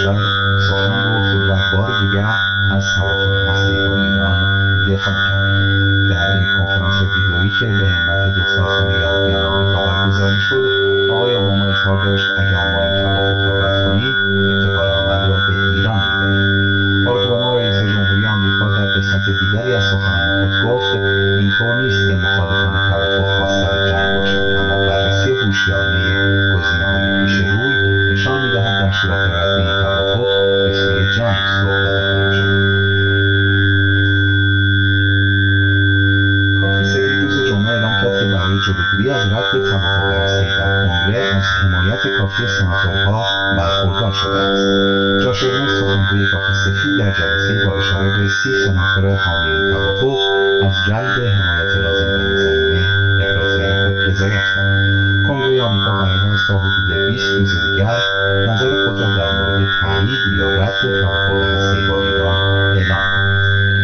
کشور سخن گفت و بار دیگر از توافق هسته‌ای با ایران دفاع کرد. در این کنفرانس ویدئویی که به همت دو سازمان یهودیان آمریکا برگزار شد، آقای اوباما اظهار داشت اگر ما این توافق را رد کنیم اتکای عمل را به ایران می‌دهیم. باراک اوباما رئیس جمهوری آمریکا در قسمت دیگری از سخنان خود گفت اینطور نیست که مخالفان توافق خواستار جنگ باشند، اما بررسی هوشیارانه گزینه‌های پیش روی نشان می‌دهد در صورت رد این توافق به سوی جنگ سوق داده خواهیم شد. برای جلوگیری از رد توافق هسته‌ای در کنگره از حمایت کافی سناتورها برخوردار شده است. جاش ارنست سخنگوی کاخ سفید در جلسه‌ای با اشاره به 30 سناتور حامی این توافق از جلب حمایت لازم در این زمینه ابراز رضایت کرد. کنگره آمریکا قرار است تا حدود 20 روز دیگر نظر خود را در مورد تایید یا رد توافق هسته‌ای با ایران اعلام کند.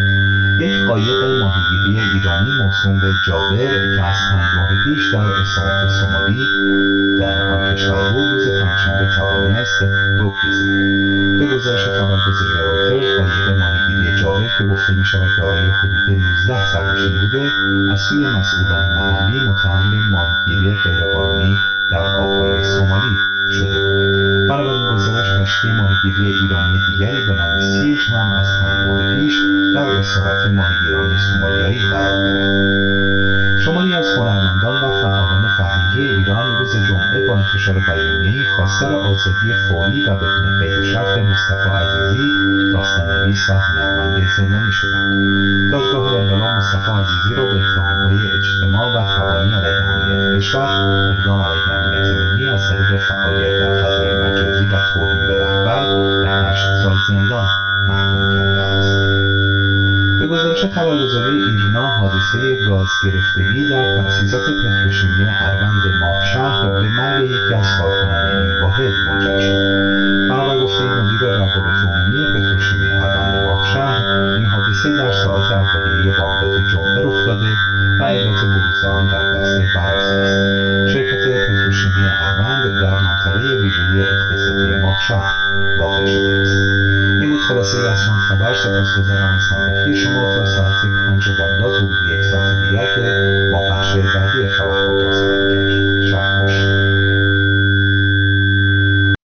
یک قایق ماهیگیری ایرانی موسوم به جابر که از 5 ماه پیش در استانبول سومالی در آن کشور بود روز پنجشنبه توانست رک بزند. به گزارش خبرگزاری رویترز قایق ماهیگیری جابر که گفته می‌شود دارای حدود 19 سرنشین بوده از سوی مسئولان محلی متهم به ماهیگیری غیرقانونی در آبهای سومالی شده بود. بنابراین گزارش کشتی ماهیگیری ایرانی دیگری به نام سیج هم از 5 ماه پیش در اسارت ماهیگیران سومالیایی قرار گرفت. شماری از هنرمندان و فعالان فرهنگی ایران روز جمعه با انتشار بیانیه‌ای خواستار آزادی فوری و بدون قید و شرط مصطفی عزیزی، داستان‌نویس و هنرمند زندانی شدند. دادگاه انقلاب مصطفی عزیزی را به اتهام‌های اجتماع و تبانی علیه امنیت کشور، اقدام علیه امنیت ملی از طریق فعالیت در فضای مجازی و توهین به رهبر به 8 سال زندان محکوم کرده است. به گزارش خبرگزاری ایرنا حادثه گاز گرفتگی در تأسیسات پتروشیمی اروند ماهشهر به مرگ یکی از کارکنان این واحد منجر شد. بنابر گفته مدیر روابط عمومی پتروشیمی اروند ماهشهر، این حادثه در ساعات اولیه بامداد جمعه رخ داده و علت بروز آن در دست براز است. شرکت پتروشیمی اروند در منطقه ویژه اقتصادی ماهشهر واقع شده است. این بود خلاصه از چند خبر. سپاسگزارم از همراهی شما تا ساعت 5 بامداد حدود 1 ساعت دیگر که